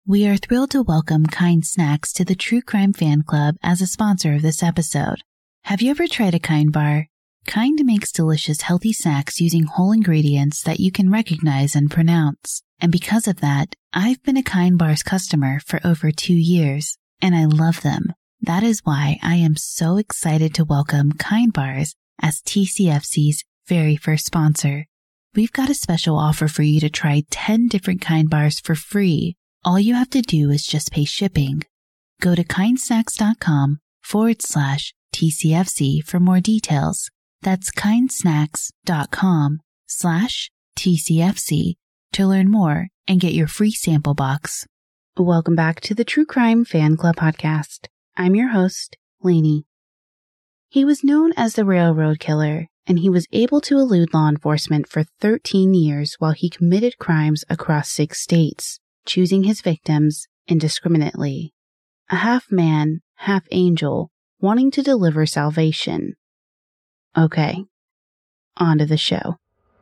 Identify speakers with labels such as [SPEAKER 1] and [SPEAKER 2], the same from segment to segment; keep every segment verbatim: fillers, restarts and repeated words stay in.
[SPEAKER 1] We are thrilled to welcome Kind Snacks to the True Crime Fan Club as a sponsor of this episode. Have you ever tried a Kind bar? Kind makes delicious healthy snacks using whole ingredients that you can recognize and pronounce. And because of that, I've been a Kind bar's customer for over two years, and I love them. That is why I am so excited to welcome Kind bars as T C F C's very first sponsor. We've got a special offer for you to try ten different Kind bars for free. All you have to do is just pay shipping. Go to kindsnacks.com forward slash TCFC for more details. That's kindsnacks.com slash TCFC to learn more and get your free sample box.
[SPEAKER 2] Welcome back to the True Crime Fan Club podcast. I'm your host, Lainey. He was known as the Railroad Killer, and he was able to elude law enforcement for thirteen years while he committed crimes across six states, choosing his victims indiscriminately. A half man, half angel, wanting to deliver salvation. Okay, on to the show.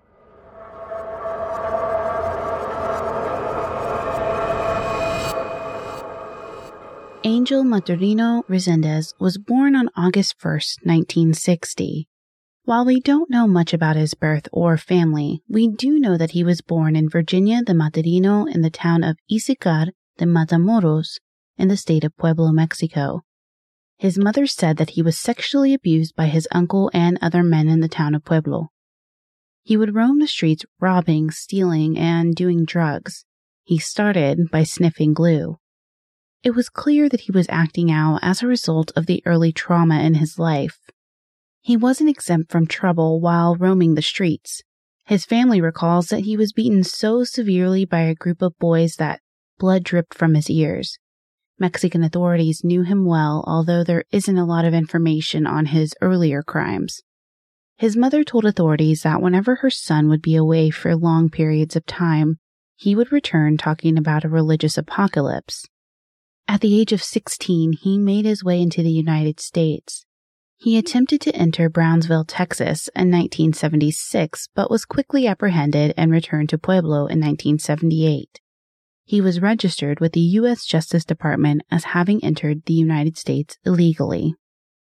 [SPEAKER 2] Angel Maturino Resendez was born on August first, nineteen sixty. While we don't know much about his birth or family, we do know that he was born in Virginia de Maturino in the town of Izacar de Matamoros in the state of Pueblo, Mexico. His mother said that he was sexually abused by his uncle and other men in the town of Pueblo. He would roam the streets robbing, stealing, and doing drugs. He started by sniffing glue. It was clear that he was acting out as a result of the early trauma in his life. He wasn't exempt from trouble while roaming the streets. His family recalls that he was beaten so severely by a group of boys that blood dripped from his ears. Mexican authorities knew him well, although there isn't a lot of information on his earlier crimes. His mother told authorities that whenever her son would be away for long periods of time, he would return talking about a religious apocalypse. At the age of sixteen, he made his way into the United States. He attempted to enter Brownsville, Texas in nineteen seventy-six, but was quickly apprehended and returned to Pueblo in nineteen seventy-eight. He was registered with the U S Justice Department as having entered the United States illegally.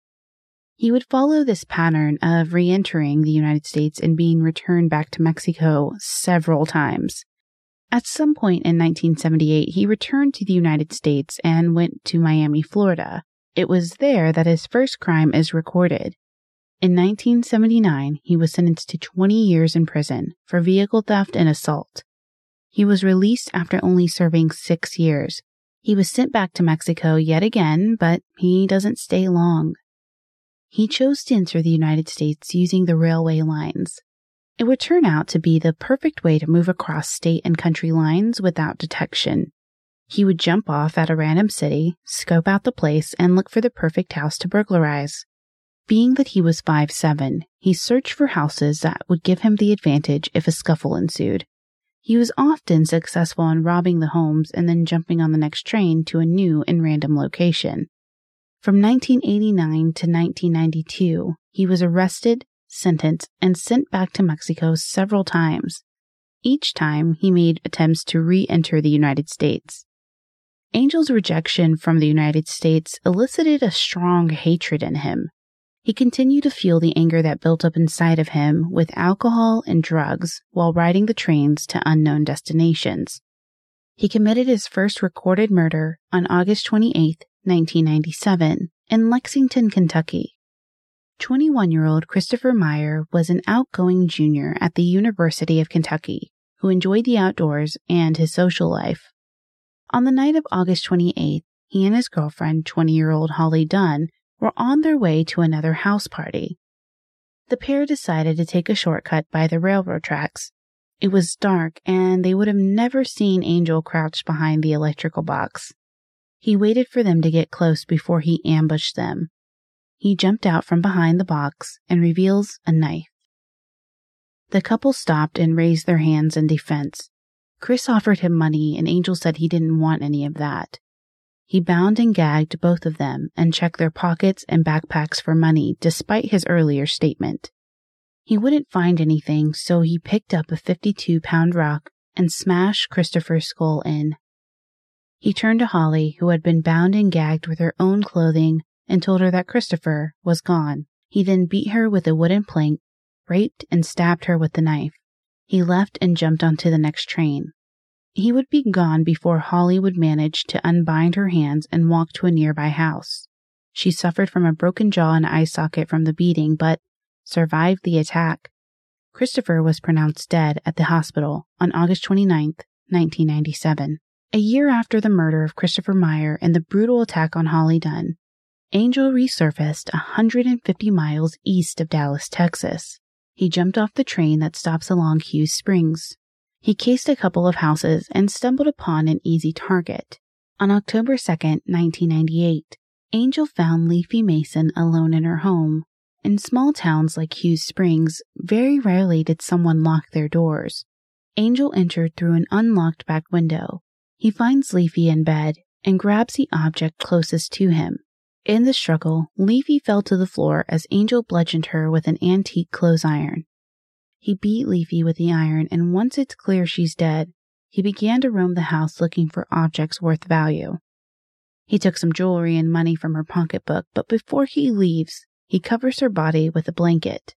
[SPEAKER 2] He would follow this pattern of re-entering the United States and being returned back to Mexico several times. At some point in nineteen seventy-eight, he returned to the United States and went to Miami, Florida. It was there that his first crime is recorded. In nineteen seventy-nine, he was sentenced to twenty years in prison for vehicle theft and assault. He was released after only serving six years. He was sent back to Mexico yet again, but he doesn't stay long. He chose to enter the United States using the railway lines. It would turn out to be the perfect way to move across state and country lines without detection. He would jump off at a random city, scope out the place, and look for the perfect house to burglarize. Being that he was five foot seven, he searched for houses that would give him the advantage if a scuffle ensued. He was often successful in robbing the homes and then jumping on the next train to a new and random location. From nineteen eighty-nine to nineteen ninety-two, he was arrested, sentenced, and sent back to Mexico several times. Each time, he made attempts to re-enter the United States. Angel's rejection from the United States elicited a strong hatred in him. He continued to feel the anger that built up inside of him with alcohol and drugs while riding the trains to unknown destinations. He committed his first recorded murder on August twenty-eighth, nineteen ninety-seven, in Lexington, Kentucky. twenty-one-year-old Christopher Meyer was an outgoing junior at the University of Kentucky who enjoyed the outdoors and his social life. On the night of August twenty-eighth, he and his girlfriend, twenty-year-old Holly Dunn, were on their way to another house party. The pair decided to take a shortcut by the railroad tracks. It was dark, and they would have never seen Angel crouched behind the electrical box. He waited for them to get close before he ambushed them. He jumped out from behind the box and reveals a knife. The couple stopped and raised their hands in defense. Chris offered him money, and Angel said he didn't want any of that. He bound and gagged both of them and checked their pockets and backpacks for money, despite his earlier statement. He wouldn't find anything, so he picked up a fifty-two pound rock and smashed Christopher's skull in. He turned to Holly, who had been bound and gagged with her own clothing, and told her that Christopher was gone. He then beat her with a wooden plank, raped and stabbed her with the knife. He left and jumped onto the next train. He would be gone before Holly would manage to unbind her hands and walk to a nearby house. She suffered from a broken jaw and eye socket from the beating, but survived the attack. Christopher was pronounced dead at the hospital on August twenty-ninth, nineteen ninety-seven. A year after the murder of Christopher Meyer and the brutal attack on Holly Dunn, Angel resurfaced one hundred fifty miles east of Dallas, Texas. He jumped off the train that stops along Hughes Springs. He cased a couple of houses and stumbled upon an easy target. On October second, nineteen ninety-eight, Angel found Leafy Mason alone in her home. In small towns like Hughes Springs, very rarely did someone lock their doors. Angel entered through an unlocked back window. He finds Leafy in bed and grabs the object closest to him. In the struggle, Leafy fell to the floor as Angel bludgeoned her with an antique clothes iron. He beat Leafy with the iron, and once it's clear she's dead, he began to roam the house looking for objects worth value. He took some jewelry and money from her pocketbook, but before he leaves, he covers her body with a blanket.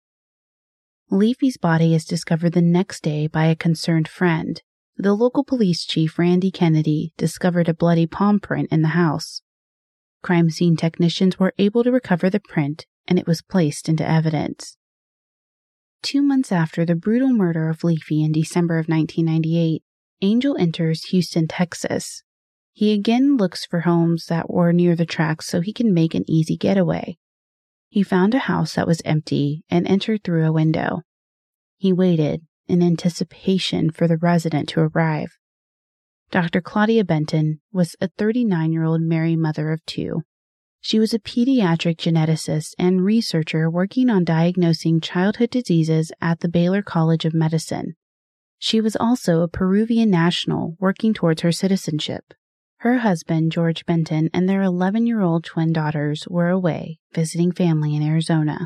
[SPEAKER 2] Leafy's body is discovered the next day by a concerned friend. The local police chief, Randy Kennedy, discovered a bloody palm print in the house. Crime scene technicians were able to recover the print, and it was placed into evidence. Two months after the brutal murder of Leafy in December of nineteen ninety-eight, Angel enters Houston, Texas. He again looks for homes that were near the tracks so he can make an easy getaway. He found a house that was empty and entered through a window. He waited in anticipation for the resident to arrive. Doctor Claudia Benton was a thirty-nine-year-old married mother of two. She was a pediatric geneticist and researcher working on diagnosing childhood diseases at the Baylor College of Medicine. She was also a Peruvian national working towards her citizenship. Her husband, George Benton, and their eleven-year-old twin daughters were away visiting family in Arizona.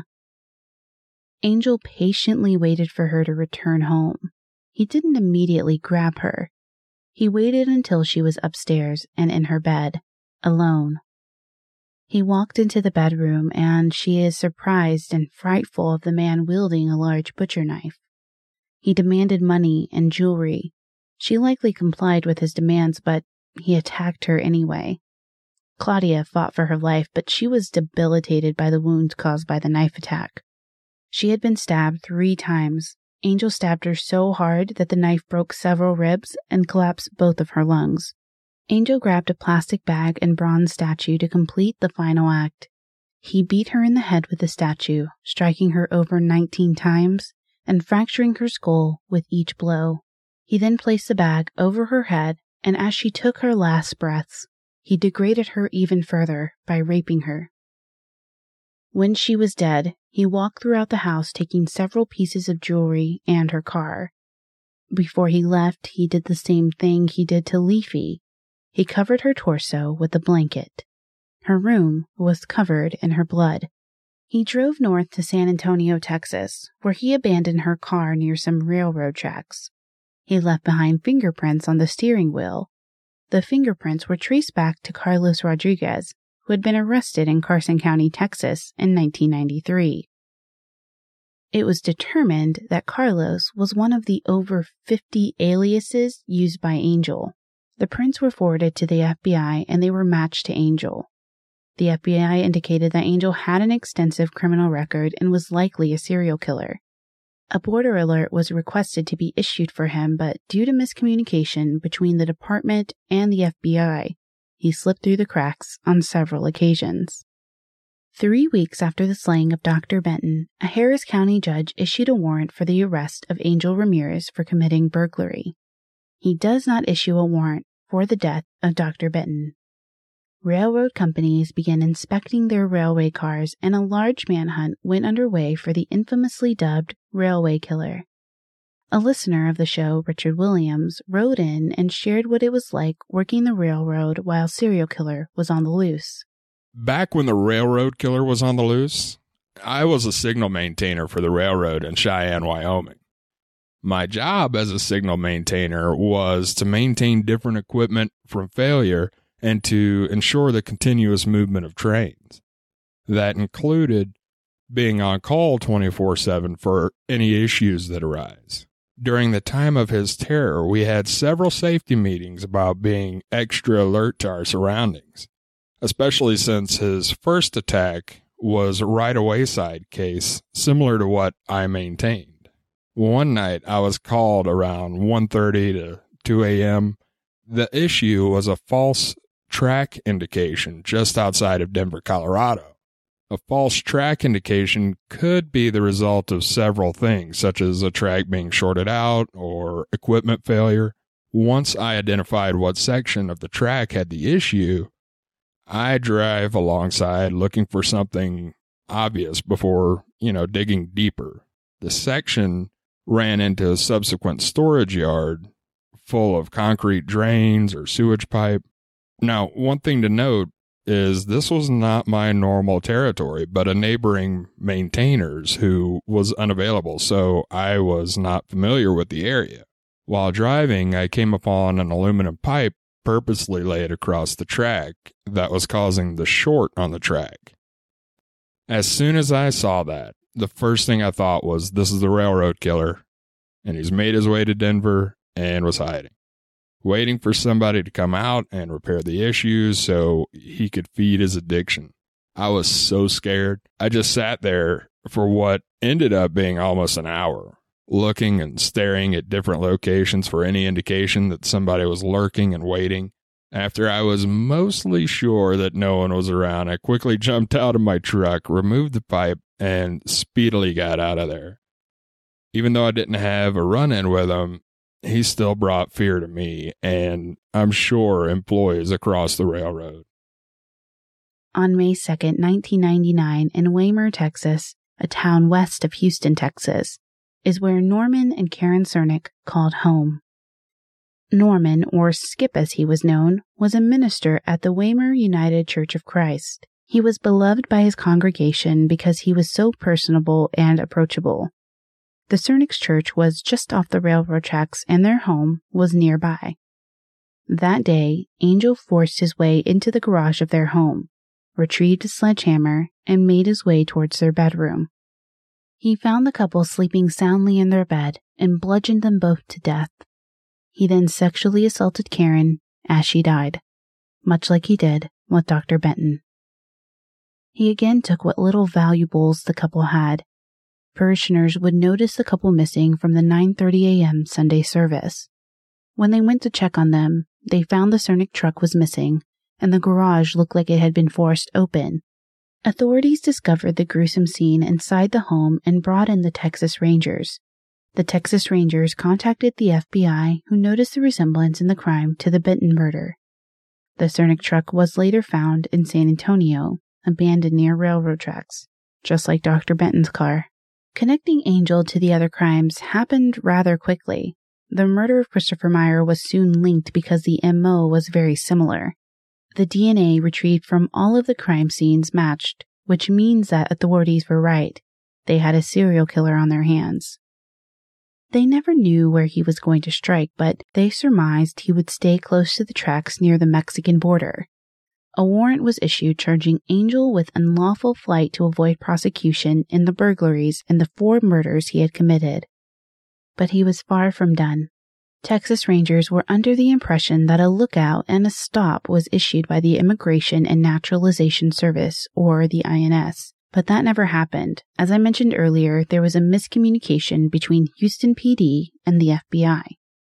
[SPEAKER 2] Angel patiently waited for her to return home. He didn't immediately grab her. He waited until she was upstairs and in her bed, alone. He walked into the bedroom, and she is surprised and frightful of the man wielding a large butcher knife. He demanded money and jewelry. She likely complied with his demands, but he attacked her anyway. Claudia fought for her life, but she was debilitated by the wounds caused by the knife attack. She had been stabbed three times. Angel stabbed her so hard that the knife broke several ribs and collapsed both of her lungs. Angel grabbed a plastic bag and bronze statue to complete the final act. He beat her in the head with the statue, striking her over nineteen times and fracturing her skull with each blow. He then placed the bag over her head, and as she took her last breaths, he degraded her even further by raping her. When she was dead, he walked throughout the house taking several pieces of jewelry and her car. Before he left, he did the same thing he did to Leafy. He covered her torso with a blanket. Her room was covered in her blood. He drove north to San Antonio, Texas, where he abandoned her car near some railroad tracks. He left behind fingerprints on the steering wheel. The fingerprints were traced back to Carlos Rodriguez, who had been arrested in Carson County, Texas in nineteen ninety-three. It was determined that Carlos was one of the over fifty aliases used by Angel. The prints were forwarded to the F B I and they were matched to Angel. The F B I indicated that Angel had an extensive criminal record and was likely a serial killer. A border alert was requested to be issued for him, but due to miscommunication between the department and the F B I, he slipped through the cracks on several occasions. Three weeks after the slaying of Doctor Benton, a Harris County judge issued a warrant for the arrest of Angel Ramirez for committing burglary. He does not issue a warrant for the death of Doctor Benton. Railroad companies began inspecting their railway cars, and a large manhunt went underway for the infamously dubbed Railway Killer. A listener of the show, Richard Williams, wrote in and shared what it was like working the railroad while serial killer was on the loose.
[SPEAKER 3] Back when the railroad killer was on the loose, I was a signal maintainer for the railroad in Cheyenne, Wyoming. My job as a signal maintainer was to maintain different equipment from failure and to ensure the continuous movement of trains. That included being on call twenty-four seven for any issues that arise. During the time of his terror, we had several safety meetings about being extra alert to our surroundings, especially since his first attack was a right-of-way side case similar to what I maintained. One night, I was called around one thirty to two a.m. The issue was a false track indication just outside of Denver, Colorado. A false track indication could be the result of several things, such as a track being shorted out or equipment failure. Once I identified what section of the track had the issue, I drive alongside looking for something obvious before, you know, digging deeper. The section ran into a subsequent storage yard full of concrete drains or sewage pipe. Now, one thing to note is this was not my normal territory, but a neighboring maintainer's who was unavailable, so I was not familiar with the area. While driving, I came upon an aluminum pipe purposely laid across the track that was causing the short on the track. As soon as I saw that, the first thing I thought was, this is the railroad killer, and he's made his way to Denver and was hiding, waiting for somebody to come out and repair the issues so he could feed his addiction. I was so scared. I just sat there for what ended up being almost an hour, looking and staring at different locations for any indication that somebody was lurking and waiting. After I was mostly sure that no one was around, I quickly jumped out of my truck, removed the pipe, and speedily got out of there. Even though I didn't have a run-in with him, he still brought fear to me, and I'm sure employees across the railroad.
[SPEAKER 2] On May second, nineteen ninety-nine, in Weimar, Texas, a town west of Houston, Texas, is where Norman and Karen Cernick called home. Norman, or Skip as he was known, was a minister at the Weimar United Church of Christ. He was beloved by his congregation because he was so personable and approachable. The Cernick's church was just off the railroad tracks and their home was nearby. That day, Angel forced his way into the garage of their home, retrieved a sledgehammer, and made his way towards their bedroom. He found the couple sleeping soundly in their bed and bludgeoned them both to death. He then sexually assaulted Karen as she died, much like he did with Doctor Benton. He again took what little valuables the couple had. Parishioners would notice the couple missing from the nine thirty a.m. Sunday service. When they went to check on them, they found the Cernick truck was missing, and the garage looked like it had been forced open. Authorities discovered the gruesome scene inside the home and brought in the Texas Rangers. The Texas Rangers contacted the F B I, who noticed the resemblance in the crime to the Benton murder. The Cernick truck was later found in San Antonio, abandoned near railroad tracks, just like Doctor Benton's car. Connecting Angel to the other crimes happened rather quickly. The murder of Christopher Meyer was soon linked because the M O was very similar. The D N A retrieved from all of the crime scenes matched, which means that authorities were right. They had a serial killer on their hands. They never knew where he was going to strike, but they surmised he would stay close to the tracks near the Mexican border. A warrant was issued charging Angel with unlawful flight to avoid prosecution in the burglaries and the four murders he had committed. But he was far from done. Texas Rangers were under the impression that a lookout and a stop was issued by the Immigration and Naturalization Service, or the I N S, but that never happened. As I mentioned earlier, there was a miscommunication between Houston P D and the F B I.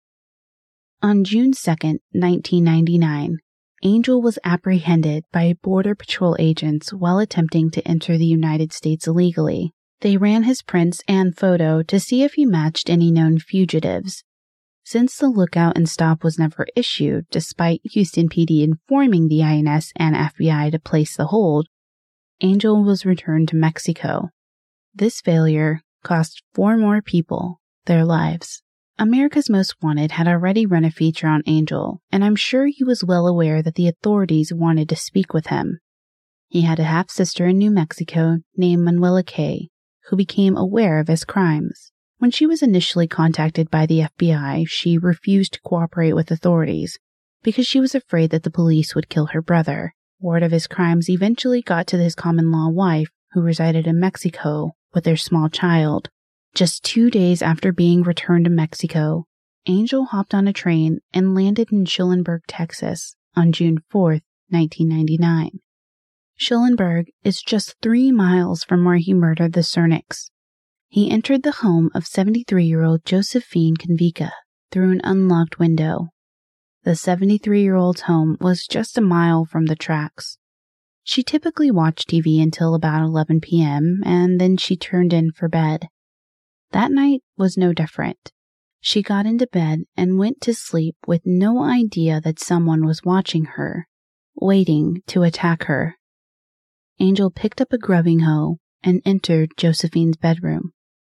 [SPEAKER 2] On June second, nineteen ninety-nine, Angel was apprehended by Border Patrol agents while attempting to enter the United States illegally. They ran his prints and photo to see if he matched any known fugitives. Since the lookout and stop was never issued, despite Houston P D informing the I N S and F B I to place the hold, Angel was returned to Mexico. This failure cost four more people their lives. America's Most Wanted had already run a feature on Angel, and I'm sure he was well aware that the authorities wanted to speak with him. He had a half-sister in New Mexico named Manuela Kay, who became aware of his crimes. When she was initially contacted by the F B I, she refused to cooperate with authorities because she was afraid that the police would kill her brother. Word of his crimes eventually got to his common-law wife, who resided in Mexico with their small child. Just two days after being returned to Mexico, Angel hopped on a train and landed in Schulenburg, Texas on June fourth, nineteen ninety-nine. Schulenburg is just three miles from where he murdered the Cernics. He entered the home of seventy-three-year-old Josephine Convica through an unlocked window. The seventy-three-year-old's home was just a mile from the tracks. She typically watched T V until about eleven p.m., and then she turned in for bed. That night was no different. She got into bed and went to sleep with no idea that someone was watching her, waiting to attack her. Angel picked up a grubbing hoe and entered Josephine's bedroom.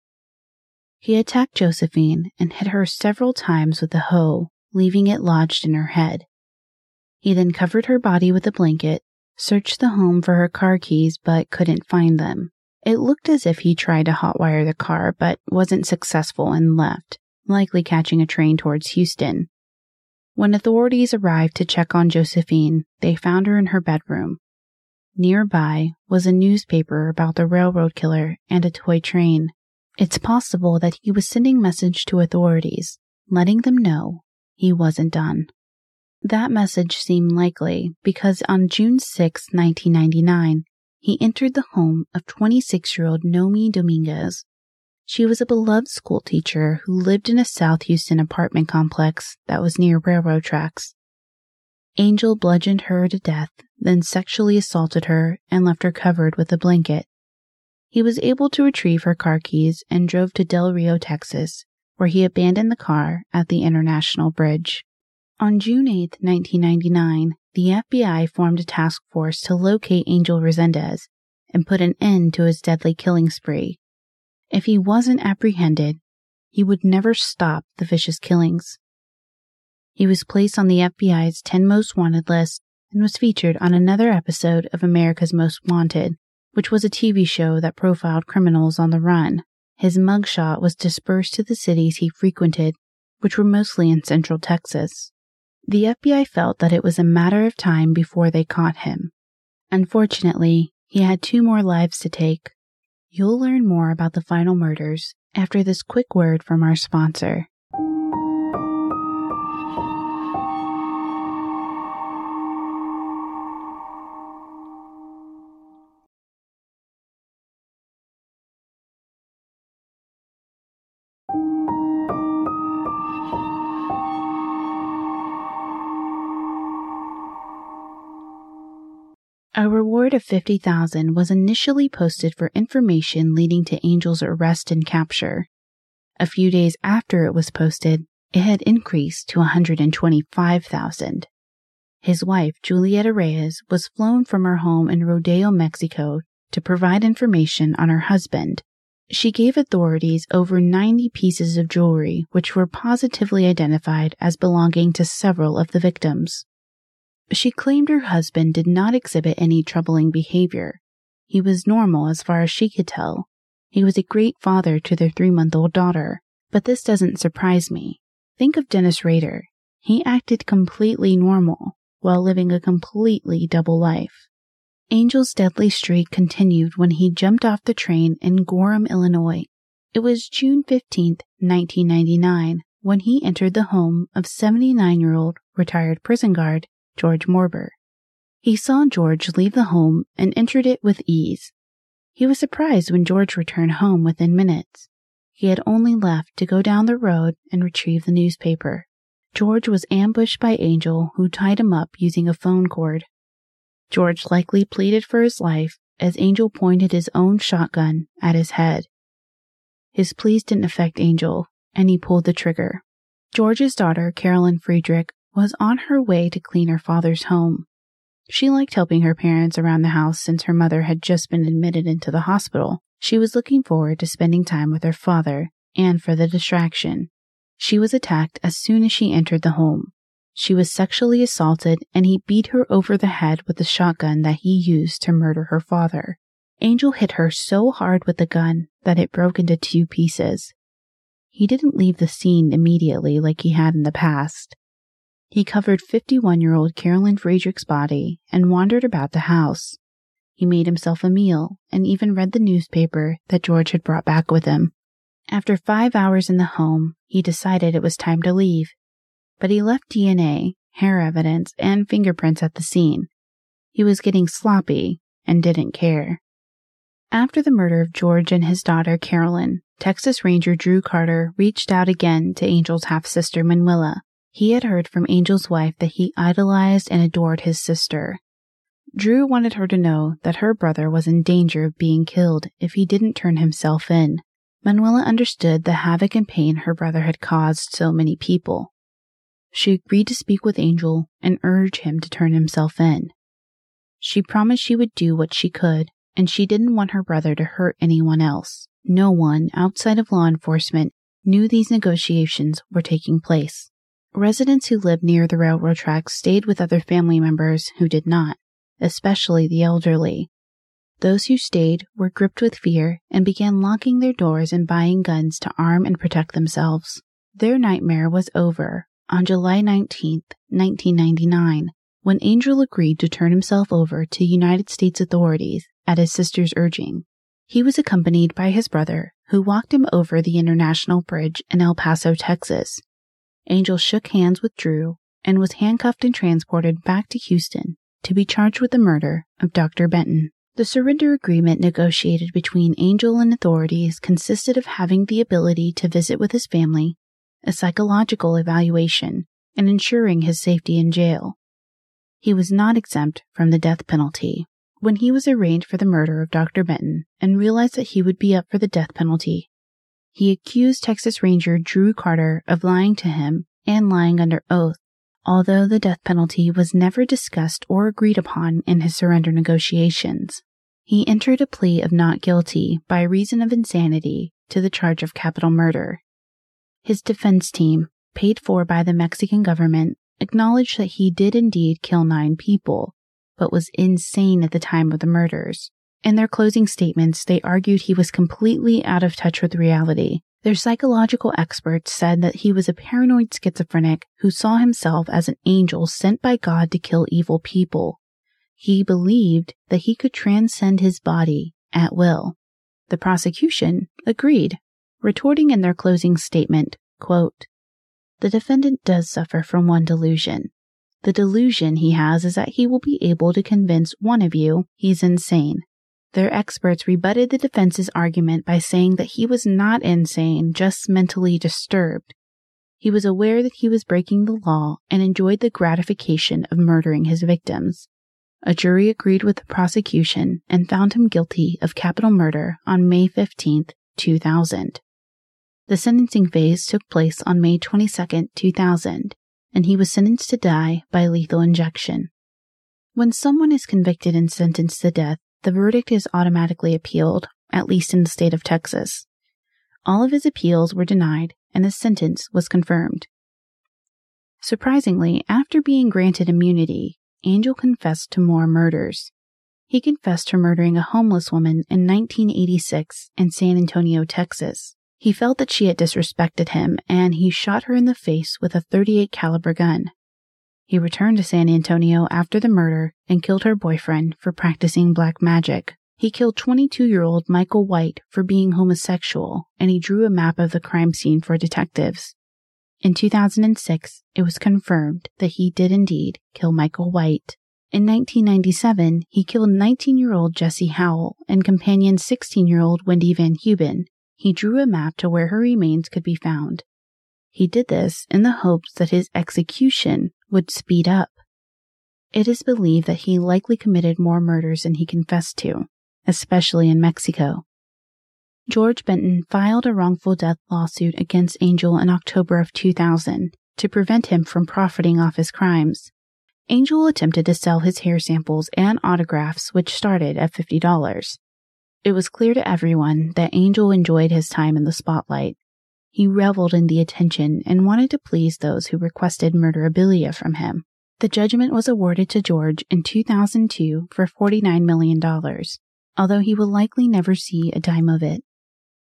[SPEAKER 2] He attacked Josephine and hit her several times with the hoe, leaving it lodged in her head. He then covered her body with a blanket, searched the home for her car keys but couldn't find them. It looked as if he tried to hotwire the car but wasn't successful and left, likely catching a train towards Houston. When authorities arrived to check on Josephine, they found her in her bedroom. Nearby was a newspaper about the railroad killer and a toy train. It's possible that he was sending message to authorities, letting them know he wasn't done. That message seemed likely because on June sixth, nineteen ninety-nine, he entered the home of twenty-six-year-old Nomi Dominguez. She was a beloved school teacher who lived in a South Houston apartment complex that was near railroad tracks. Angel bludgeoned her to death, then sexually assaulted her and left her covered with a blanket. He was able to retrieve her car keys and drove to Del Rio, Texas, where he abandoned the car at the International Bridge. On June eighth, nineteen ninety-nine, the F B I formed a task force to locate Angel Resendez and put an end to his deadly killing spree. If he wasn't apprehended, he would never stop the vicious killings. He was placed on the F B I's ten Most Wanted list and was featured on another episode of America's Most Wanted, which was a T V show that profiled criminals on the run. His mugshot was dispersed to the cities he frequented, which were mostly in central Texas. The F B I felt that it was a matter of time before they caught him. Unfortunately, he had two more lives to take. You'll learn more about the final murders after this quick word from our sponsor. A reward of fifty thousand dollars was initially posted for information leading to Angel's arrest and capture. A few days after it was posted, it had increased to one hundred twenty-five thousand dollars. His wife, Julieta Reyes, was flown from her home in Rodeo, Mexico, to provide information on her husband. She gave authorities over ninety pieces of jewelry, which were positively identified as belonging to several of the victims. She claimed her husband did not exhibit any troubling behavior. He was normal as far as she could tell. He was a great father to their three-month-old daughter. But this doesn't surprise me. Think of Dennis Rader. He acted completely normal while living a completely double life. Angel's deadly streak continued when he jumped off the train in Gorham, Illinois. It was June fifteenth, nineteen ninety-nine, when he entered the home of seventy-nine-year-old retired prison guard George Morber. He saw George leave the home and entered it with ease. He was surprised when George returned home within minutes. He had only left to go down the road and retrieve the newspaper. George was ambushed by Angel, who tied him up using a phone cord. George likely pleaded for his life as Angel pointed his own shotgun at his head. His pleas didn't affect Angel, and he pulled the trigger. George's daughter, Carolyn Friedrich, was on her way to clean her father's home. She liked helping her parents around the house since her mother had just been admitted into the hospital. She was looking forward to spending time with her father, and for the distraction. She was attacked as soon as she entered the home. She was sexually assaulted, and he beat her over the head with the shotgun that he used to murder her father. Angel hit her so hard with the gun that it broke into two pieces. he didn't leave the scene immediately like he had in the past. He covered fifty-one-year-old Carolyn Friedrich's body and wandered about the house. He made himself a meal and even read the newspaper that George had brought back with him. After five hours in the home, he decided it was time to leave, but he left D N A, hair evidence, and fingerprints at the scene. He was getting sloppy and didn't care. After the murder of George and his daughter Carolyn, Texas Ranger Drew Carter reached out again to Angel's half-sister Manuela. He had heard from Angel's wife that he idolized and adored his sister. Drew wanted her to know that her brother was in danger of being killed if he didn't turn himself in. Manuela understood the havoc and pain her brother had caused so many people. She agreed to speak with Angel and urge him to turn himself in. She promised she would do what she could, and she didn't want her brother to hurt anyone else. No one outside of law enforcement knew these negotiations were taking place. Residents who lived near the railroad tracks stayed with other family members who did not, especially the elderly. Those who stayed were gripped with fear and began locking their doors and buying guns to arm and protect themselves. Their nightmare was over on July nineteenth, nineteen ninety-nine, when Angel agreed to turn himself over to United States authorities at his sister's urging. He was accompanied by his brother, who walked him over the International Bridge in El Paso, Texas. Angel shook hands with Drew and was handcuffed and transported back to Houston to be charged with the murder of Doctor Benton. The surrender agreement negotiated between Angel and authorities consisted of having the ability to visit with his family, a psychological evaluation, and ensuring his safety in jail. He was not exempt from the death penalty. When he was arraigned for the murder of Doctor Benton and realized that he would be up for the death penalty, he accused Texas Ranger Drew Carter of lying to him and lying under oath, although the death penalty was never discussed or agreed upon in his surrender negotiations. He entered a plea of not guilty by reason of insanity to the charge of capital murder. His defense team, paid for by the Mexican government, acknowledged that he did indeed kill nine people, but was insane at the time of the murders. In their closing statements, they argued he was completely out of touch with reality. Their psychological experts said that he was a paranoid schizophrenic who saw himself as an angel sent by God to kill evil people. He believed that he could transcend his body at will. The prosecution agreed, retorting in their closing statement, quote, "The defendant does suffer from one delusion. The delusion he has is that he will be able to convince one of you he's insane." Their experts rebutted the defense's argument by saying that he was not insane, just mentally disturbed. He was aware that he was breaking the law and enjoyed the gratification of murdering his victims. A jury agreed with the prosecution and found him guilty of capital murder on May fifteenth, two thousand. The sentencing phase took place on May twenty-second, two thousand, and he was sentenced to die by lethal injection. When someone is convicted and sentenced to death, the verdict is automatically appealed, at least in the state of Texas. All of his appeals were denied, and his sentence was confirmed. Surprisingly, after being granted immunity, Angel confessed to more murders. He confessed to murdering a homeless woman in nineteen eighty-six in San Antonio, Texas. He felt that she had disrespected him, and he shot her in the face with a thirty-eight caliber gun. He returned to San Antonio after the murder and killed her boyfriend for practicing black magic. He killed twenty-two-year-old Michael White for being homosexual, and he drew a map of the crime scene for detectives. In two thousand six, it was confirmed that he did indeed kill Michael White. In nineteen ninety-seven, he killed nineteen-year-old Jessie Howell and companion sixteen-year-old Wendy Van Heuben. He drew a map to where her remains could be found. He did this in the hopes that his execution would speed up. It is believed that he likely committed more murders than he confessed to, especially in Mexico. George Benton filed a wrongful death lawsuit against Angel in October of two thousand to prevent him from profiting off his crimes. Angel attempted to sell his hair samples and autographs, which started at fifty dollars. It was clear to everyone that Angel enjoyed his time in the spotlight. He reveled in the attention and wanted to please those who requested murderabilia from him. The judgment was awarded to George in two thousand two for forty-nine million dollars, although he will likely never see a dime of it.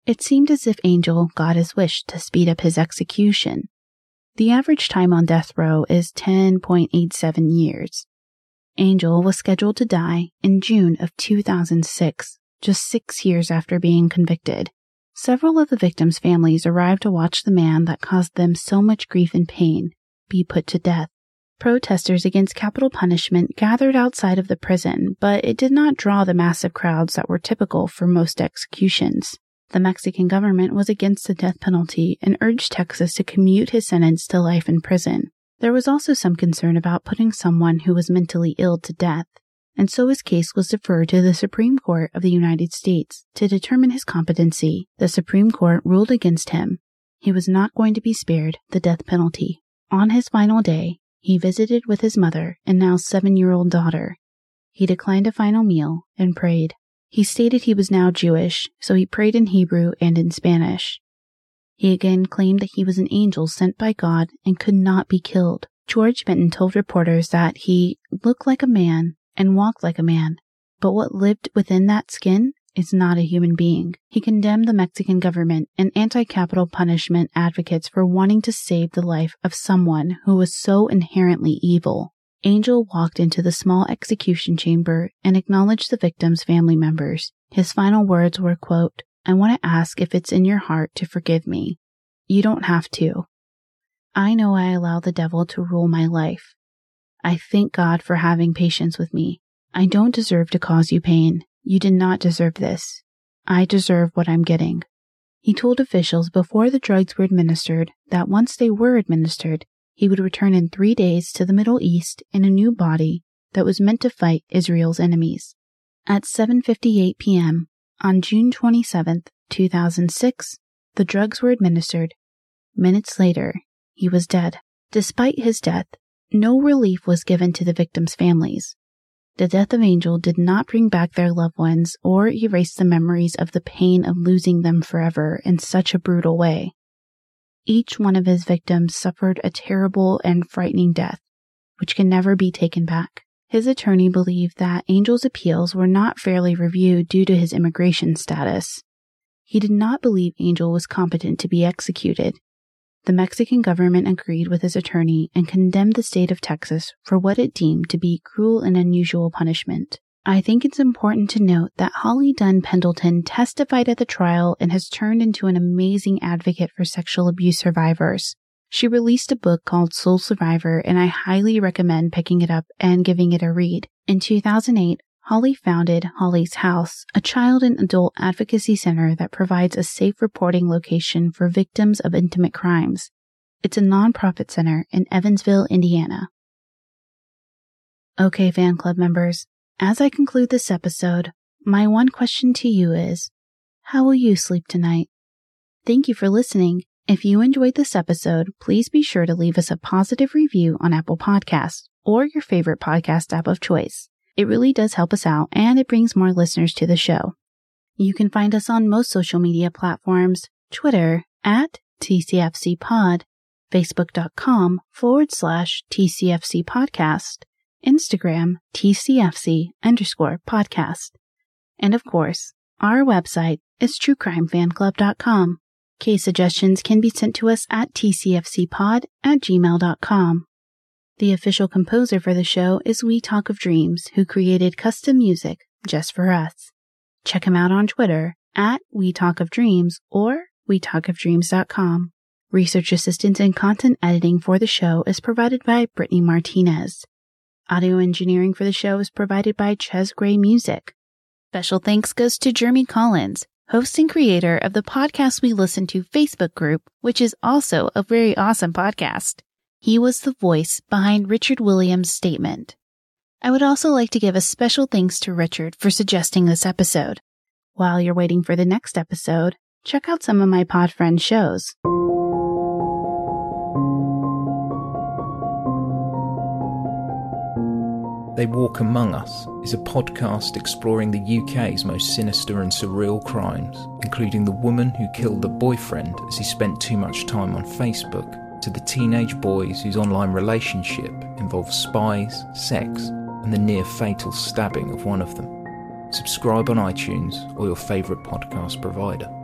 [SPEAKER 2] It seemed as if Angel got his wish to speed up his execution. The average time on death row is ten point eight seven years. Angel was scheduled to die in June of two thousand six, just six years after being convicted. Several of the victims' families arrived to watch the man that caused them so much grief and pain be put to death. Protesters against capital punishment gathered outside of the prison, but it did not draw the massive crowds that were typical for most executions. The Mexican government was against the death penalty and urged Texas to commute his sentence to life in prison. There was also some concern about putting someone who was mentally ill to death, and so his case was deferred to the Supreme Court of the United States to determine his competency. The Supreme Court ruled against him. He was not going to be spared the death penalty. On his final day, he visited with his mother and now seven-year-old daughter. He declined a final meal and prayed. He stated he was now Jewish, so he prayed in Hebrew and in Spanish. He again claimed that he was an angel sent by God and could not be killed. George Benton told reporters that he looked like a man and walked like a man, but what lived within that skin is not a human being. He condemned the Mexican government and anti-capital punishment advocates for wanting to save the life of someone who was so inherently evil. Angel walked into the small execution chamber and acknowledged the victims' family members. His final words were, quote, "I want to ask if it's in your heart to forgive me. You don't have to. I know I allow the devil to rule my life. I thank God for having patience with me. I don't deserve to cause you pain. You did not deserve this. I deserve what I'm getting." He told officials before the drugs were administered that once they were administered, he would return in three days to the Middle East in a new body that was meant to fight Israel's enemies. At seven fifty-eight p.m. on June twenty-seventh, two thousand six, the drugs were administered. Minutes later, he was dead. Despite his death, no relief was given to the victims' families. The death of Angel did not bring back their loved ones or erase the memories of the pain of losing them forever in such a brutal way. Each one of his victims suffered a terrible and frightening death, which can never be taken back. His attorney believed that Angel's appeals were not fairly reviewed due to his immigration status. He did not believe Angel was competent to be executed. The Mexican government agreed with his attorney and condemned the state of Texas for what it deemed to be cruel and unusual punishment. I think it's important to note that Holly Dunn Pendleton testified at the trial and has turned into an amazing advocate for sexual abuse survivors. She released a book called Soul Survivor, and I highly recommend picking it up and giving it a read. In two thousand eight, Holly founded Holly's House, a child and adult advocacy center that provides a safe reporting location for victims of intimate crimes. It's a nonprofit center in Evansville, Indiana. Okay, fan club members. As I conclude this episode, my one question to you is, how will you sleep tonight? Thank you for listening. If you enjoyed this episode, please be sure to leave us a positive review on Apple Podcasts or your favorite podcast app of choice. It really does help us out and it brings more listeners to the show. You can find us on most social media platforms, Twitter at T C F C Pod, Facebook.com forward slash TCFC Podcast, Instagram, T C F C underscore podcast. And of course, our website is true crime fan club dot com. Case suggestions can be sent to us at T C F C pod at gmail dot com. The official composer for the show is We Talk of Dreams, who created custom music just for us. Check him out on Twitter at We Talk of Dreams or we talk of dreams dot com. Research assistance and content editing for the show is provided by Brittany Martinez. Audio engineering for the show is provided by Ches Gray Music. Special thanks goes to Jeremy Collins, host and creator of the Podcast We Listen To Facebook group, which is also a very awesome podcast. He was the voice behind Richard Williams' statement. I would also like to give a special thanks to Richard for suggesting this episode. While you're waiting for the next episode, check out some of my pod friend shows.
[SPEAKER 4] They Walk Among Us is a podcast exploring the U K's most sinister and surreal crimes, including the woman who killed the boyfriend as he spent too much time on Facebook, to the teenage boys whose online relationship involves spies, sex, and the near-fatal stabbing of one of them. Subscribe on iTunes or your favourite podcast provider.